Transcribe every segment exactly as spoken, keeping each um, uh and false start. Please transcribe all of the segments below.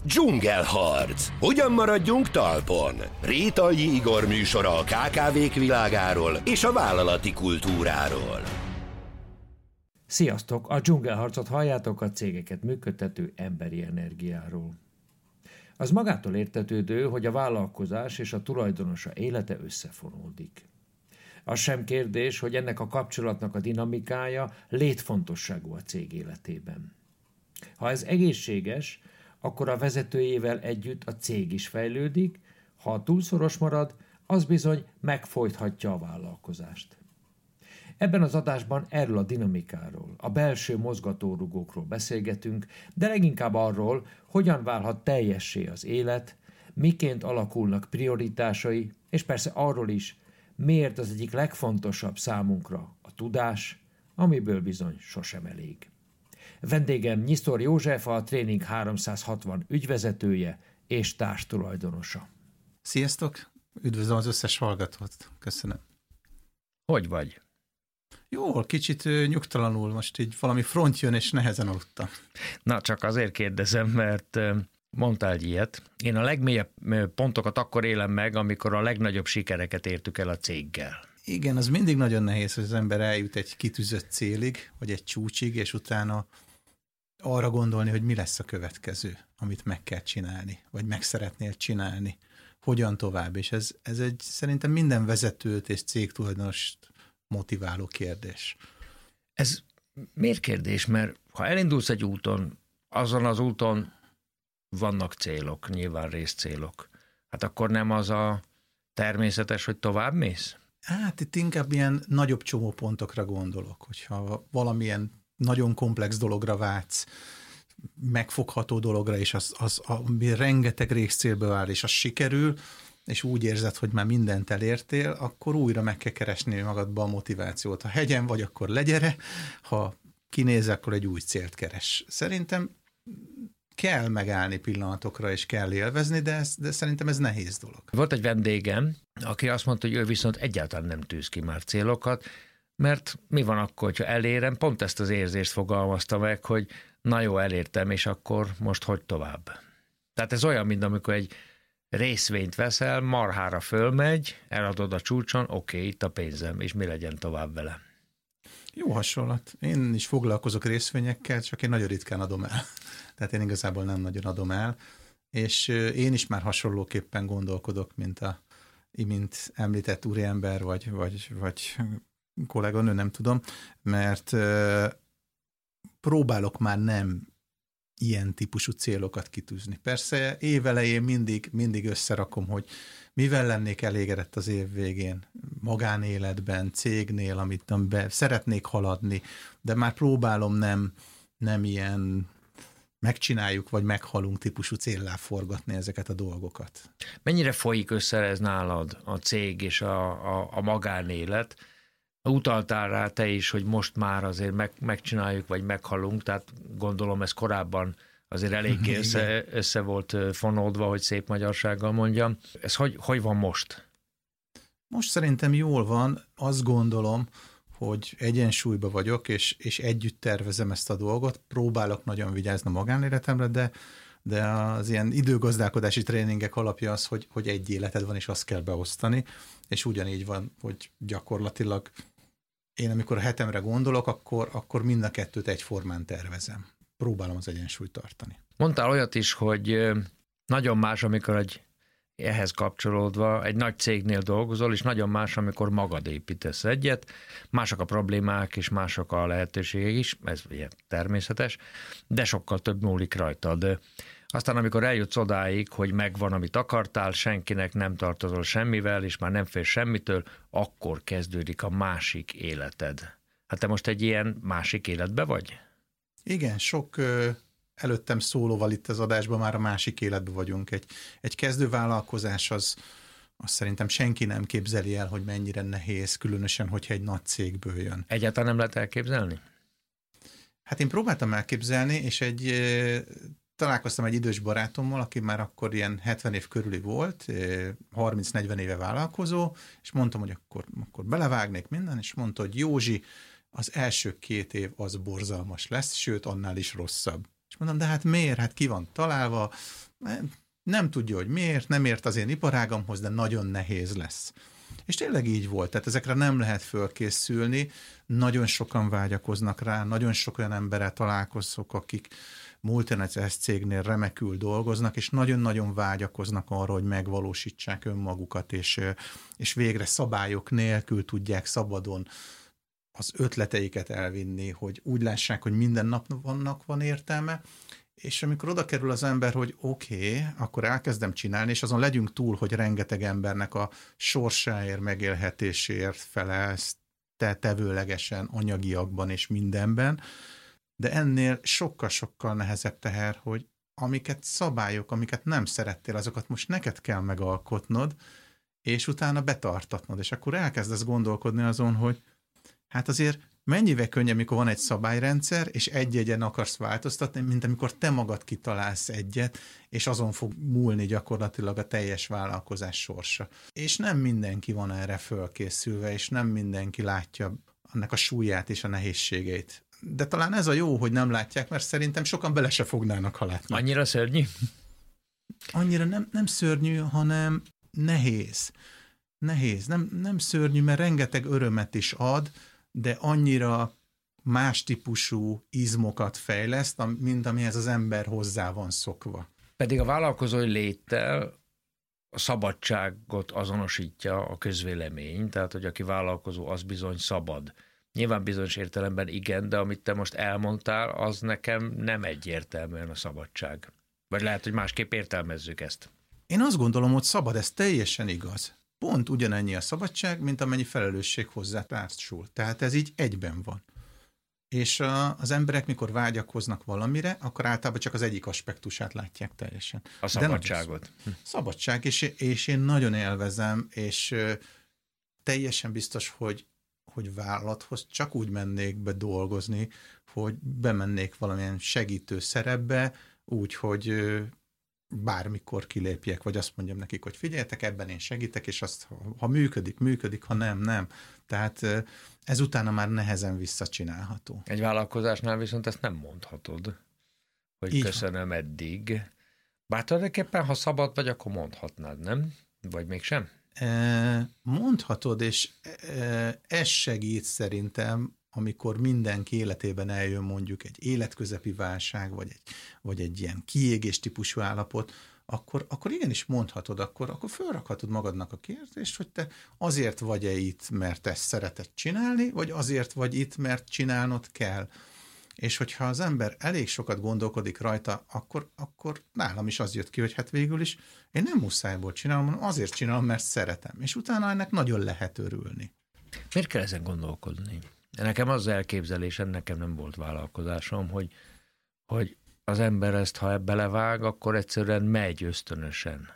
Dzsungelharc. Hogyan maradjunk talpon? Rétai Igor műsora a ká ká vék világáról és a vállalati kultúráról. Sziasztok! A Dzsungelharcot halljátok, a cégeket működtető emberi energiáról. Az magától értetődő, hogy a vállalkozás és a tulajdonosa élete összefonódik. Az sem kérdés, hogy ennek a kapcsolatnak a dinamikája létfontosságú a cég életében. Ha ez egészséges, akkor a vezetőjével együtt a cég is fejlődik, ha túlszoros marad, az bizony megfojthatja a vállalkozást. Ebben az adásban erről a dinamikáról, a belső mozgatórugókról beszélgetünk, de leginkább arról, hogyan válhat teljessé az élet, miként alakulnak prioritásai, és persze arról is, miért az egyik legfontosabb számunkra a tudás, amiből bizony sosem elég. Vendégem Nyisztor József, a Tréning háromszázhatvan ügyvezetője és társtulajdonosa. Sziasztok! Üdvözlöm az összes hallgatót. Köszönöm. Hogy vagy? Jól, kicsit nyugtalanul, most így valami front jön, és nehezen aludtam. Na, csak azért kérdezem, mert mondtál egy ilyet. Én a legmélyebb pontokat akkor élem meg, amikor a legnagyobb sikereket értük el a céggel. Igen, az mindig nagyon nehéz, hogy az ember eljut egy kitűzött célig, vagy egy csúcsig, és utána arra gondolni, hogy mi lesz a következő, amit meg kell csinálni, vagy meg szeretnél csinálni, hogyan tovább. És ez, ez egy szerintem minden vezetőt és cégtulajdonost motiváló kérdés. Ez miért kérdés? Mert ha elindulsz egy úton, azon az úton vannak célok, nyilván részcélok. Hát akkor nem az a természetes, hogy tovább mész? Hát itt inkább ilyen nagyobb csomópontokra gondolok, hogyha valamilyen nagyon komplex dologra vágysz, megfogható dologra, és az, az ami rengeteg részcélből áll, és az sikerül, és úgy érzed, hogy már mindent elértél, akkor újra meg kell keresni magadba a motivációt. Ha hegyen vagy, akkor legyere, ha kinéz, akkor egy új célt keres. Szerintem kell megállni pillanatokra, és kell élvezni, de, ez, de szerintem ez nehéz dolog. Volt egy vendégem, aki azt mondta, hogy ő viszont egyáltalán nem tűz ki már célokat, mert mi van akkor, hogyha elérem? Pont ezt az érzést fogalmazta meg, hogy na jó, elértem, és akkor most hogy tovább? Tehát ez olyan, mint amikor egy részvényt veszel, marhára fölmegy, eladod a csúcson, oké, okay, itt a pénzem, és mi legyen tovább vele? Jó hasonlat. Én is foglalkozok részvényekkel, csak én nagyon ritkán adom el. Tehát én igazából nem nagyon adom el, és én is már hasonlóképpen gondolkodok, mint a imént említett úriember, vagy, vagy, vagy kolléganő, nem tudom, mert próbálok már nem ilyen típusú célokat kitűzni. Persze évelején mindig, mindig összerakom, hogy mivel lennék elégedett az év végén, magánéletben, cégnél, amit amiben szeretnék haladni, de már próbálom nem, nem ilyen megcsináljuk, vagy meghalunk típusú céllá forgatni ezeket a dolgokat. Mennyire folyik össze ez nálad, a cég és a, a, a magánélet? Utaltál rá te is, hogy most már azért meg, megcsináljuk, vagy meghalunk, tehát gondolom ez korábban azért eléggé össze, össze volt fonódva, hogy szép magyarsággal mondjam. Ez hogy, hogy van most? Most szerintem jól van, azt gondolom, hogy egyensúlyban vagyok, és, és együtt tervezem ezt a dolgot, próbálok nagyon vigyázni a magánéletemre, de, de az ilyen időgazdálkodási tréningek alapja az, hogy, hogy egy életed van, és azt kell beosztani, és ugyanígy van, hogy gyakorlatilag én amikor a hetemre gondolok, akkor, akkor mind a kettőt egyformán tervezem. Próbálom az egyensúlyt tartani. Mondtál olyat is, hogy nagyon más, amikor egy ehhez kapcsolódva egy nagy cégnél dolgozol, és nagyon más, amikor magad építesz egyet, mások a problémák, és mások a lehetőségek is, ez ugye természetes, de sokkal több múlik rajtad. Aztán amikor eljutsz odáig, hogy megvan, amit akartál, senkinek nem tartozol semmivel, és már nem félsz semmitől, akkor kezdődik a másik életed. Hát te most egy ilyen másik életbe vagy? Igen, sok ö, előttem szólóval itt az adásban már a másik életben vagyunk. Egy, egy kezdővállalkozás az, az szerintem senki nem képzeli el, hogy mennyire nehéz, különösen, hogyha egy nagy cégből jön. Egyáltalán nem lehet elképzelni? Hát én próbáltam elképzelni, és egy... Ö, találkoztam egy idős barátommal, aki már akkor ilyen hetven év körüli volt, harminc-negyven éve vállalkozó, és mondtam, hogy akkor, akkor belevágnék minden, és mondta, hogy Józsi, az első két év az borzalmas lesz, sőt, annál is rosszabb. És mondom, de hát miért? Hát ki van találva, Nem tudja, hogy miért, nem ért az én iparágamhoz, de nagyon nehéz lesz. És tényleg így volt, tehát ezekre nem lehet fölkészülni, nagyon sokan vágyakoznak rá, nagyon sok olyan emberrel találkozok, akik multinacionális cégnél remekül dolgoznak, és nagyon-nagyon vágyakoznak arra, hogy megvalósítsák önmagukat, és, és végre szabályok nélkül tudják szabadon az ötleteiket elvinni, hogy úgy lássák, hogy minden napnak van értelme, és amikor oda kerül az ember, hogy oké, okay, akkor elkezdem csinálni, és azon legyünk túl, hogy rengeteg embernek a sorsáért, megélhetéséért felelsz, te tevőlegesen, anyagiakban és mindenben, de ennél sokkal-sokkal nehezebb teher, hogy amiket szabályok, amiket nem szerettél, azokat most neked kell megalkotnod, és utána betartatnod, és akkor elkezdesz gondolkodni azon, hogy hát azért mennyivel könnyebb, mikor van egy szabályrendszer, és egy-egyen akarsz változtatni, mint amikor te magad kitalálsz egyet, és azon fog múlni gyakorlatilag a teljes vállalkozás sorsa. És nem mindenki van erre fölkészülve, és nem mindenki látja annak a súlyát és a nehézségeit. De talán ez a jó, hogy nem látják, mert szerintem sokan bele se fognának, ha látnak. Annyira szörnyű? Annyira nem, nem szörnyű, hanem nehéz. Nehéz. Nem, nem szörnyű, mert rengeteg örömet is ad, de annyira más típusú izmokat fejleszt, mint amihez az ember hozzá van szokva. Pedig a vállalkozói léttel a szabadságot azonosítja a közvélemény, tehát, hogy aki vállalkozó, az bizony szabad. Nyilván bizonyos értelemben igen, de amit te most elmondtál, az nekem nem egyértelműen a szabadság. Vagy lehet, hogy másképp értelmezzük ezt. Én azt gondolom, hogy szabad, ez teljesen igaz. Pont ugyanennyi a szabadság, mint amennyi felelősség hozzá társul. Tehát ez így egyben van. És a, az emberek, mikor vágyakoznak valamire, akkor általában csak az egyik aspektusát látják teljesen. A szabadságot. Szabadság, és, és én nagyon élvezem, és teljesen biztos, hogy, hogy vállalathoz csak úgy mennék be dolgozni, hogy bemennék valamilyen segítő szerepbe, úgy, hogy bármikor kilépjek, vagy azt mondjam nekik, hogy figyeljetek, ebben én segítek, és azt, ha, ha működik, működik, ha nem, nem. Tehát ez utána már nehezen visszacsinálható. Egy vállalkozásnál viszont ezt nem mondhatod, hogy így köszönöm van. Eddig. Bár tulajdonképpen, ha szabad vagy, akkor mondhatnád, nem? Vagy mégsem? Mondhatod, és ez segít szerintem, amikor mindenki életében eljön mondjuk egy életközepi válság, vagy egy, vagy egy ilyen kiégés típusú állapot, akkor, akkor igenis mondhatod, akkor, akkor fölrakhatod magadnak a kérdést, hogy te azért vagy-e itt, mert ezt szereted csinálni, vagy azért vagy itt, mert csinálnod kell. És hogyha az ember elég sokat gondolkodik rajta, akkor, akkor nálam is az jött ki, hogy hát végül is én nem muszájból csinálom, hanem azért csinálom, mert szeretem. És utána ennek nagyon lehet örülni. Miért kell ezen gondolkodni? Nekem az elképzelésem, nekem nem volt vállalkozásom, hogy, hogy az ember ezt, ha ebbe levág, akkor egyszerűen megy ösztönösen.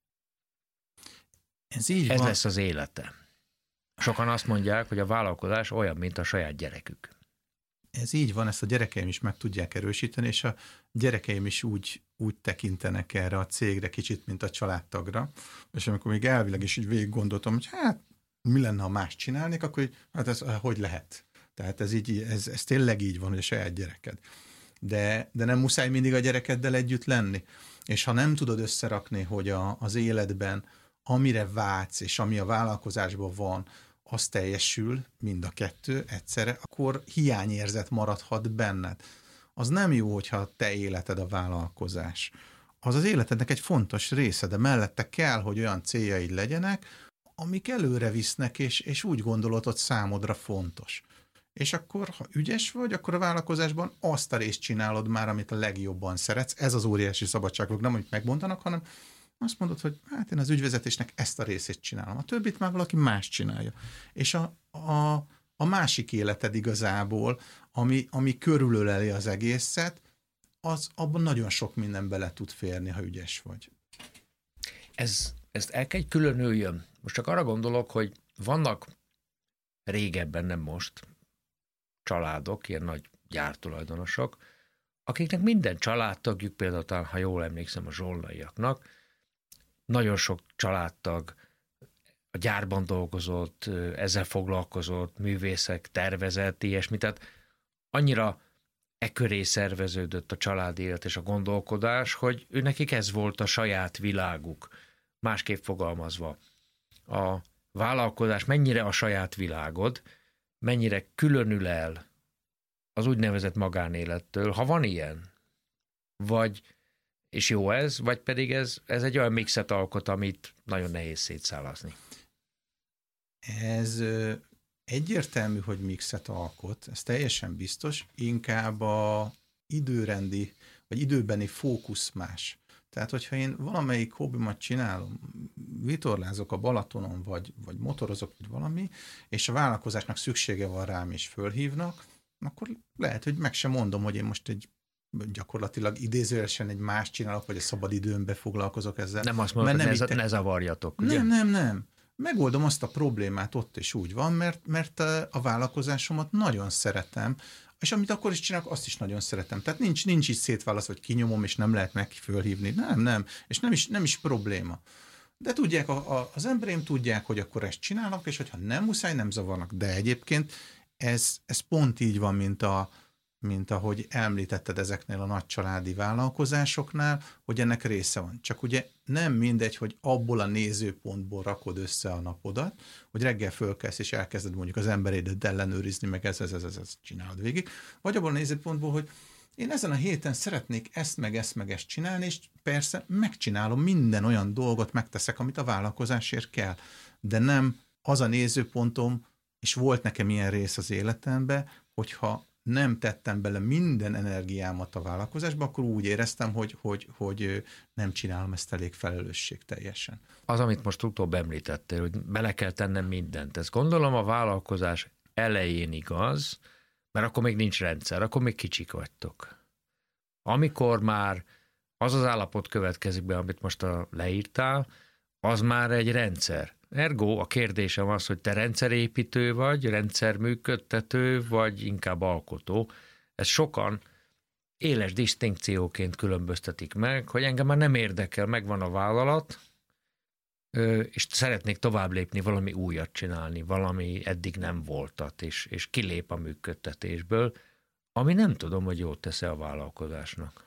Ez így Ez van. lesz az élete. Sokan azt mondják, hogy a vállalkozás olyan, mint a saját gyerekük. Ez így van, ezt a gyerekeim is meg tudják erősíteni, és a gyerekeim is úgy, úgy tekintenek erre a cégre kicsit, mint a családtagra. És amikor még elvileg is így végig gondoltam, hogy hát mi lenne, ha más csinálnék, akkor így, hát ez hogy lehet? Tehát ez, így, ez, ez tényleg így van, hogy a saját gyereked. De, de nem muszáj mindig a gyerekeddel együtt lenni. És ha nem tudod összerakni, hogy a, az életben amire vágysz, és ami a vállalkozásban van, az teljesül, mind a kettő egyszerre, akkor hiányérzet maradhat benned. Az nem jó, hogyha te életed a vállalkozás. Az az életednek egy fontos része, de mellette kell, hogy olyan céljaid legyenek, amik előre visznek, és, és úgy gondolod, hogy számodra fontos. És akkor, ha ügyes vagy, akkor a vállalkozásban azt a részt csinálod már, amit a legjobban szeretsz. Ez az óriási szabadságok, nem amit megmondanak, hanem azt mondod, hogy hát én az ügyvezetésnek ezt a részét csinálom. A többit már valaki más csinálja. És a, a, a másik életed igazából, ami, ami körülöleli az egészet, az abban nagyon sok minden bele tud férni, ha ügyes vagy. Ez, ezt el kell, hogy különüljön. Most csak arra gondolok, hogy vannak régebben, nem most, családok, ilyen nagy gyártulajdonosok, akiknek minden családtagjuk, például talán, ha jól emlékszem, a zsollaiaknak, nagyon sok családtag a gyárban dolgozott, ezzel foglalkozott, művészek, tervezett, ilyesmi, tehát annyira e köré szerveződött a családi élet és a gondolkodás, hogy ő nekik ez volt a saját világuk. Másképp fogalmazva, a vállalkozás mennyire a saját világod, mennyire különül el az úgynevezett magánélettől, ha van ilyen, vagy, és jó ez, vagy pedig ez, ez egy olyan mixet alkot, amit nagyon nehéz szétszálazni. Ez ö, egyértelmű, hogy mixet alkot, ez teljesen biztos, inkább a időrendi, vagy időbeni fókusz más. Tehát, hogyha én valamelyik hobbimat csinálom, vitorlázok a Balatonon, vagy, vagy motorozok, vagy valami, és a vállalkozásnak szüksége van rám, és fölhívnak, akkor lehet, hogy meg sem mondom, hogy én most egy gyakorlatilag idézőjelesen egy más csinálok, vagy a szabad időmbe foglalkozok ezzel. Nem azt mondod, hogy ne, te... ne zavarjatok, ugye? Nem, nem, nem. Megoldom azt a problémát, ott is úgy van, mert, mert a vállalkozásomat nagyon szeretem, és amit akkor is csinálok, azt is nagyon szeretem. Tehát nincs, nincs így szétválasz, hogy kinyomom, és nem lehet meg fölhívni. Nem, nem. És nem is, nem is probléma. De tudják, a, a, az embereim tudják, hogy akkor ezt csinálnak, és hogyha nem muszáj, nem zavarnak. De egyébként ez, ez pont így van, mint a mint ahogy említetted ezeknél a nagy családi vállalkozásoknál, hogy ennek része van. Csak ugye nem mindegy, hogy abból a nézőpontból rakod össze a napodat, hogy reggel fölkelsz és elkezded mondjuk az emberédet ellenőrizni, meg ez, ez, ez, ez, ez csinálod végig, vagy abból a nézőpontból, hogy én ezen a héten szeretnék ezt, meg ezt, meg ezt csinálni, és persze megcsinálom, minden olyan dolgot megteszek, amit a vállalkozásért kell. De nem az a nézőpontom, és volt nekem ilyen rész az életemben, hogyha nem tettem bele minden energiámat a vállalkozásba, akkor úgy éreztem, hogy, hogy, hogy nem csinálom ezt elég felelősségteljesen. Az, amit most utóbb említettél, hogy bele kell tennem mindent. Ezt gondolom a vállalkozás elején igaz, mert akkor még nincs rendszer, akkor még kicsik vagytok. Amikor már az az állapot következik be, amit most a leírtál, az már egy rendszer. Ergo a kérdésem az, hogy te rendszerépítő vagy, rendszerműködtető, vagy inkább alkotó. Ez sokan éles disztinkcióként különböztetik meg, hogy engem már nem érdekel, megvan a vállalat, és szeretnék tovább lépni, valami újat csinálni, valami eddig nem voltat, és, és kilép a működtetésből, ami nem tudom, hogy jót tesz a vállalkozásnak.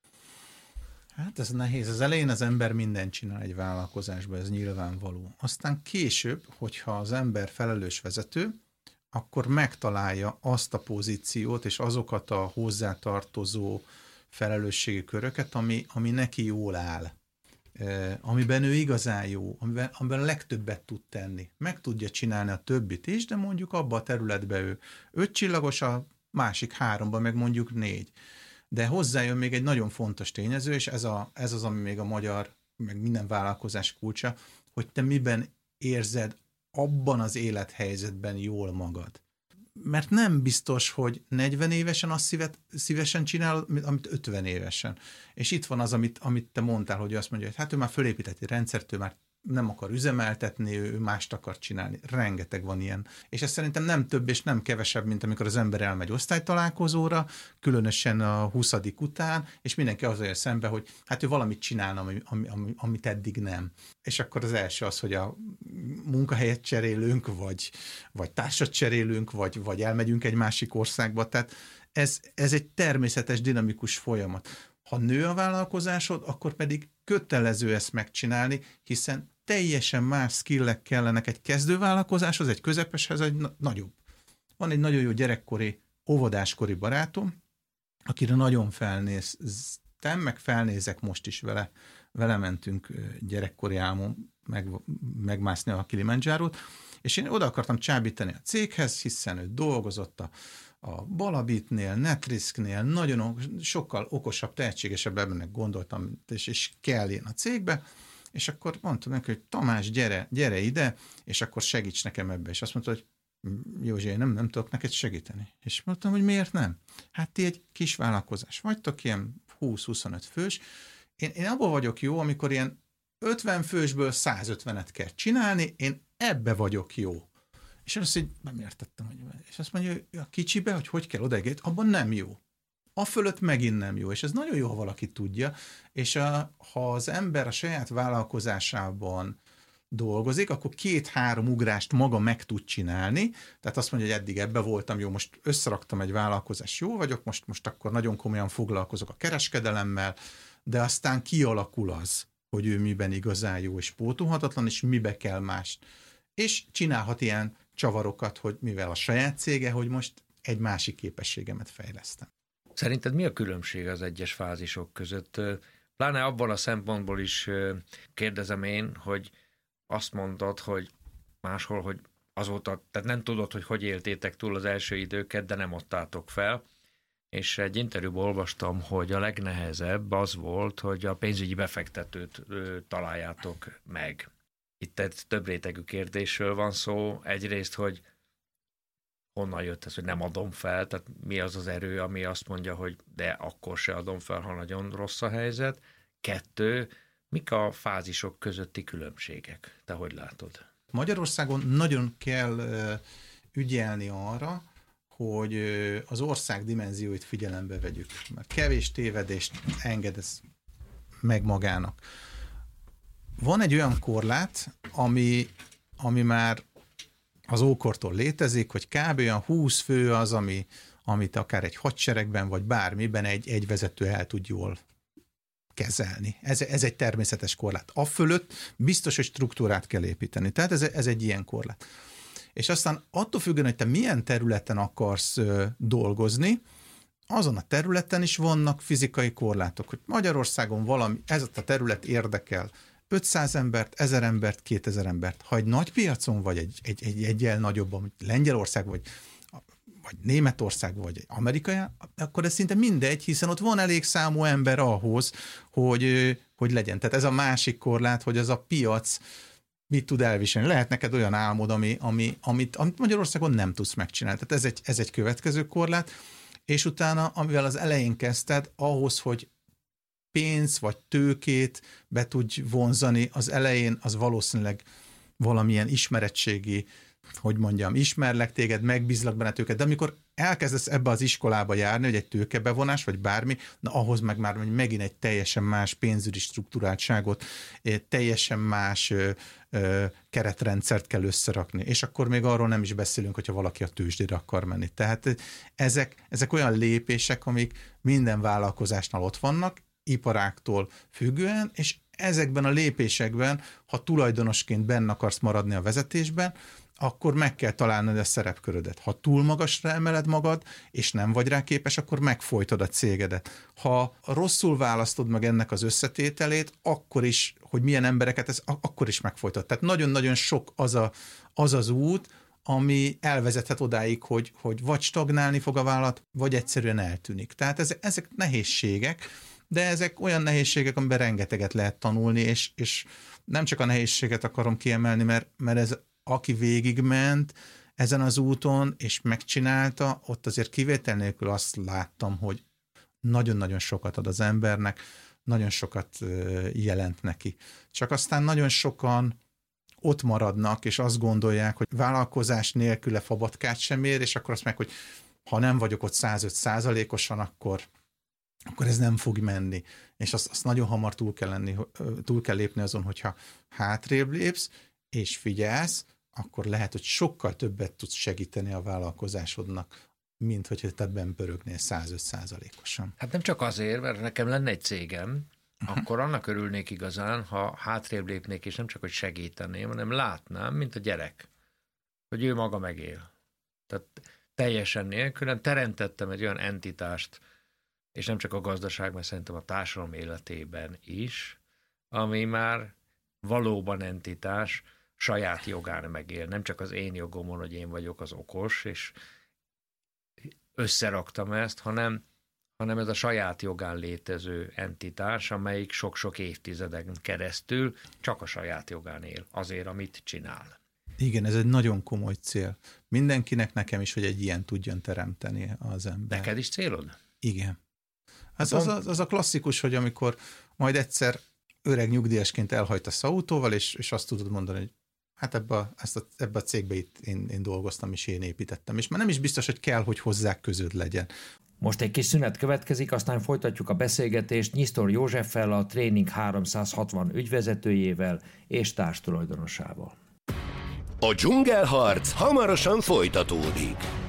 Hát ez nehéz. Az elején az ember mindent csinál egy vállalkozásban, ez nyilvánvaló. Aztán később, hogyha az ember felelős vezető, akkor megtalálja azt a pozíciót és azokat a hozzátartozó felelősségi köröket, ami, ami neki jól áll. E, amiben ő igazán jó, amiben, amiben a legtöbbet tud tenni. Meg tudja csinálni a többit is, de mondjuk abban a területben ő öt csillagos, a másik háromban meg mondjuk négy. De hozzájön még egy nagyon fontos tényező, és ez, a, ez az, ami még a magyar, meg minden vállalkozás kulcsa, hogy te miben érzed abban az élethelyzetben jól magad. Mert nem biztos, hogy negyven évesen azt szívet, szívesen csinálod, amit ötven évesen. És itt van az, amit, amit te mondtál, hogy azt mondja, hogy hát ő már fölépített egy rendszert, ő már nem akar üzemeltetni, ő mást akar csinálni. Rengeteg van ilyen. És ez szerintem nem több és nem kevesebb, mint amikor az ember elmegy osztálytalálkozóra, különösen a huszadik után, és mindenki azért szembe, hogy hát ő valamit csinálna, ami, ami, amit eddig nem. És akkor az első az, hogy a munkahelyet cserélünk, vagy, vagy társat cserélünk, vagy, vagy elmegyünk egy másik országba. Tehát ez, ez egy természetes, dinamikus folyamat. Ha nő a vállalkozásod, akkor pedig kötelező ezt megcsinálni, hiszen teljesen más skillek kellenek egy kezdővállalkozáshoz, egy közepeshez, egy na- nagyobb. Van egy nagyon jó gyerekkori, óvodáskori barátom, akire nagyon felnéztem, meg felnézek most is vele. Vele mentünk gyerekkori álmom meg, megmászni a Kilimanjárót, és én oda akartam csábítani a céghez, hiszen ő dolgozott a a Balabitnél, Netrisknél, nagyon sokkal okosabb, tehetségesebb embernek gondoltam, és, és kell én a cégbe, és akkor mondtam neki, hogy Tamás, gyere, gyere ide, és akkor segíts nekem ebbe. És azt mondta, hogy Józsi, én nem, nem tudok neked segíteni. És mondtam, hogy miért nem? Hát ti egy kis vállalkozás vagytok, ilyen húsz-huszonöt fős. Én, én abban vagyok jó, amikor ilyen ötven fősből százötvenet kell csinálni, én ebbe vagyok jó. És azt így nem értettem, hogy és azt mondja, hogy a kicsibe, hogy hogy kell odaegét, abban nem jó. A fölött megint nem jó, és ez nagyon jó, ha valaki tudja, és a, ha az ember a saját vállalkozásában dolgozik, akkor két-három ugrást maga meg tud csinálni, tehát azt mondja, hogy eddig ebbe voltam, jó, most összeraktam egy vállalkozás, jó vagyok, most, most akkor nagyon komolyan foglalkozok a kereskedelemmel, de aztán kialakul az, hogy ő miben igazán jó és pótolhatatlan, és mibe kell mást. És csinálhat ilyen csavarokat, hogy mivel a saját cége, hogy most egy másik képességemet fejlesztem. Szerinted mi a különbség az egyes fázisok között? Pláne abban a szempontból is kérdezem én, hogy azt mondod, hogy máshol, hogy azóta, tehát nem tudod, hogy hogy éltétek túl az első időket, de nem adtátok fel. És egy interjúban olvastam, hogy a legnehezebb az volt, hogy a pénzügyi befektetőt ö, találjátok meg. Itt egy több rétegű kérdésről van szó. Egyrészt, hogy honnan jött ez, hogy nem adom fel, tehát mi az az erő, ami azt mondja, hogy de akkor se adom fel, ha nagyon rossz a helyzet. Kettő, mik a fázisok közötti különbségek? Te hogy látod? Magyarországon nagyon kell ügyelni arra, hogy az ország dimenzióit figyelembe vegyük. Mert kevés tévedést enged ez meg magának. Van egy olyan korlát, ami, ami már az ókortól létezik, hogy kb. Olyan húsz fő az, ami, amit akár egy hadseregben, vagy bármiben egy, egy vezető el tud jól kezelni. Ez, ez egy természetes korlát. A fölött biztos, hogy struktúrát kell építeni. Tehát ez, ez egy ilyen korlát. És aztán attól függően, hogy te milyen területen akarsz ö, dolgozni, azon a területen is vannak fizikai korlátok, hogy Magyarországon valami, ez a terület érdekel ötszáz embert, ezer embert, kétezer embert. Ha egy nagy piacon vagy, egy, egy, egy egyel nagyobb, mint Lengyelország, vagy, vagy Németország, vagy Amerikai, akkor ez szinte mindegy, hiszen ott van elég számú ember ahhoz, hogy, hogy legyen. Tehát ez a másik korlát, hogy az a piac mit tud elviselni. Lehet neked olyan álmod, ami, ami, amit, amit Magyarországon nem tudsz megcsinálni. Tehát ez egy, ez egy következő korlát, és utána, amivel az elején kezdted, ahhoz, hogy pénz vagy tőkét be tudj vonzani, az elején az valószínűleg valamilyen ismeretségi, hogy mondjam, ismerlek téged, megbízlak benned őket, de amikor elkezdesz ebbe az iskolába járni, hogy egy tőkebevonás, vagy bármi, na ahhoz meg már megint egy teljesen más pénzügyi struktúráltságot, teljesen más ö, ö, keretrendszert kell összerakni. És akkor még arról nem is beszélünk, hogyha valaki a tőzsdére akar menni. Tehát ezek, ezek olyan lépések, amik minden vállalkozásnál ott vannak, iparáktól függően, és ezekben a lépésekben, ha tulajdonosként benne akarsz maradni a vezetésben, akkor meg kell találnod a szerepkörödet. Ha túl magasra emeled magad, és nem vagy rá képes, akkor megfojtod a cégedet. Ha rosszul választod meg ennek az összetételét, akkor is, hogy milyen embereket ez, akkor is megfojtod. Tehát nagyon-nagyon sok az a, az, az út, ami elvezethet odáig, hogy, hogy vagy stagnálni fog a vállalat, vagy egyszerűen eltűnik. Tehát ezek, ezek nehézségek, de ezek olyan nehézségek, amiben rengeteget lehet tanulni, és, és nem csak a nehézséget akarom kiemelni, mert, mert ez aki végigment ezen az úton, és megcsinálta, ott azért kivétel nélkül azt láttam, hogy nagyon-nagyon sokat ad az embernek, nagyon sokat jelent neki. Csak aztán nagyon sokan ott maradnak, és azt gondolják, hogy vállalkozás nélküle fabatkát sem ér, és akkor azt meg, hogy ha nem vagyok ott százöt százalékosan, akkor, akkor ez nem fog menni. És azt, azt nagyon hamar túl kell, lenni, túl kell lépni azon, hogyha hátrébb lépsz, és figyelsz, akkor lehet, hogy sokkal többet tudsz segíteni a vállalkozásodnak, mint hogyha te ebben pörögnél százöt százalékosan. Hát nem csak azért, mert nekem lenne egy cégem, uh-huh. akkor annak örülnék igazán, ha hátrébb lépnék, és nem csak, hogy segíteném, hanem látnám, mint a gyerek, hogy ő maga megél. Tehát teljesen nélkülön teremtettem egy olyan entitást, és nem csak a gazdaságban, szerintem a társadalom életében is, ami már valóban entitás, saját jogán megél. Nem csak az én jogomon, hogy én vagyok az okos, és összeraktam ezt, hanem, hanem ez a saját jogán létező entitás, amelyik sok-sok évtizeden keresztül csak a saját jogán él, azért, amit csinál. Igen, ez egy nagyon komoly cél. Mindenkinek, nekem is, hogy egy ilyen tudjon teremteni az ember. Neked is célod? Igen. Hát az, az, az a klasszikus, hogy amikor majd egyszer öreg nyugdíjasként elhajtasz autóval, és, és azt tudod mondani, hogy hát ebbe a, ezt a, ebbe a cégbe itt én, én dolgoztam, és én építettem. És már nem is biztos, hogy kell, hogy hozzá közöd legyen. Most egy kis szünet következik, aztán folytatjuk a beszélgetést Nyisztor Józseffel, a Training háromszázhatvan ügyvezetőjével és társtulajdonosával. A dzsungelharc hamarosan folytatódik.